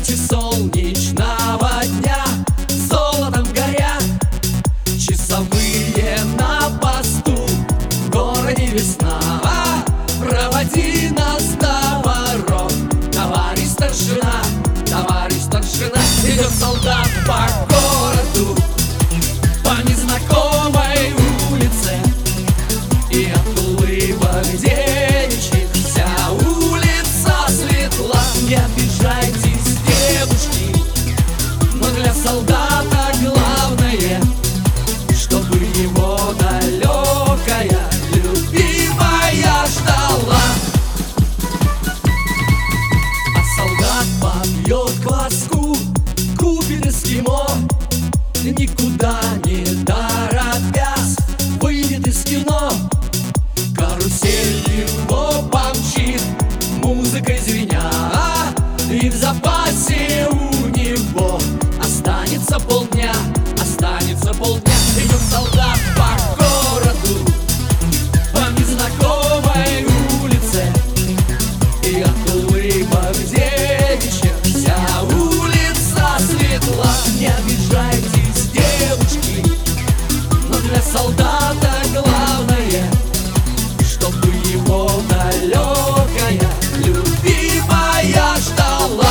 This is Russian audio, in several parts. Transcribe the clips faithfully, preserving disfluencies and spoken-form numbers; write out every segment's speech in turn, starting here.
свете солнечного дня золотом горят часовые на посту. В городе весна, проводи нас до ворот. Товарищ старшина, товарищ старшина. Идет солдат по городу, по незнакомой улице, и от улыбок девичьих вся улица светла. Не обижайтесь, девушки, но для солдата главное, чтобы его далекая любимая ждала. А солдат побьет кваску, купит эскимо, никуда не торопясь выйдет из кино. Карусель его помчит, музыкой звеня, и в запасе у него останется полдня, останется полдня. Идет солдат по городу, по незнакомой улице, и от улыбок девичьих вся улица светла. Не обижайтесь, девушки, но для солдата главное, чтобы его далекая любимая ждала.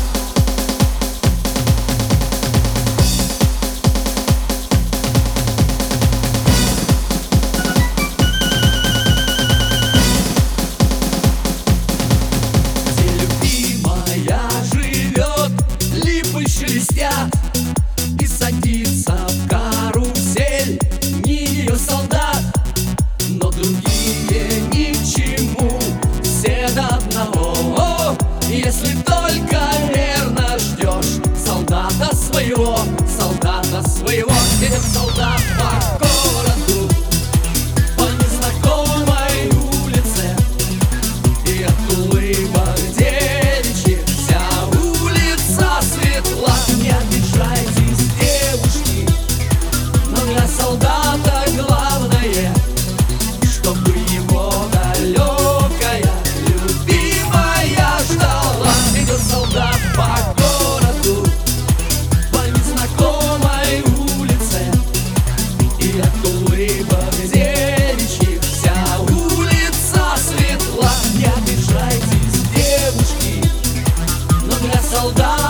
Где любимая живет, липы шелестят, и садится в карусель не ее солдат, но другие ни к чему, все до одного. Если только верно ждешь солдата своего, солдата своего. Идет солдат по городу, по незнакомой улице, и от улыбок девичьих вся улица светла. Не обижайтесь, девушки, но для солдата главное, чтобы его далекая любимая ждала. Идет солдат по городу, по незнакомой улице, и от улыбок девичьих вся улица светла. Не обижайтесь, девушки, но для солдата